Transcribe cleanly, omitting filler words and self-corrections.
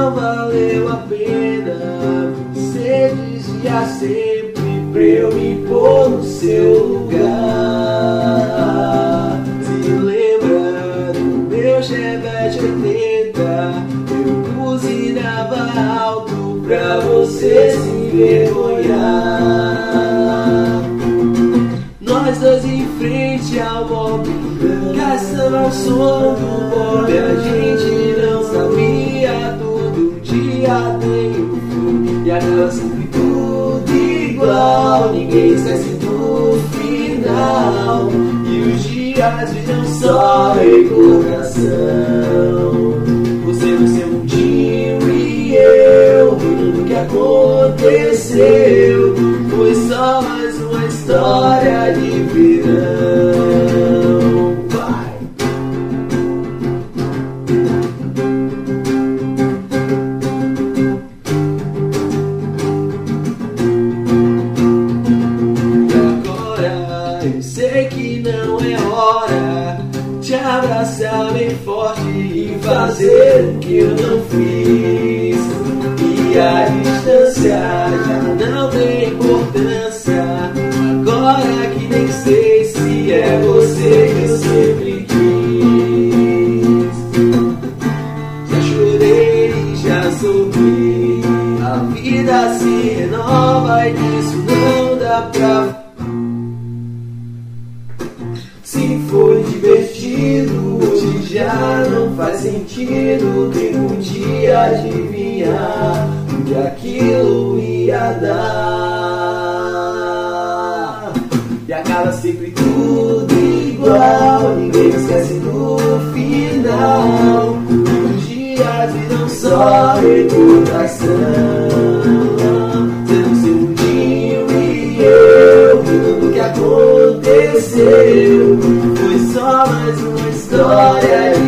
não valeu a pena. Você dizia sempre pra eu me pôr no seu lugar. Se lembra do meu Chevette 80, eu buzinava alto pra você se envergonhar. Nós dois em frente ao Bob, caçando ao som do Bob. A gente não sabia, todo dia tem um fim e acaba sempre tudo igual. Ninguém esquece do final e os dias viram só recordação. Você no seu mundinho e eu rindo do que aconteceu. Foi só mais uma história de verão. Vai! E agora eu sei que não é hora de abraçar bem forte e fazer o que eu não fiz. E a distância já não tem importância. Agora que nem sei se é você que eu sempre quis. Já chorei, já sorri. A vida se renova e disso não dá pra. Se foi divertido, hoje já não faz sentido. Nem podia adivinhar o que aquilo ia dar. E acaba sempre tudo igual, ninguém esquece no final. Os dias viram só recordação. Você no seu mundinho e eu rindo do que aconteceu. Foi só mais uma história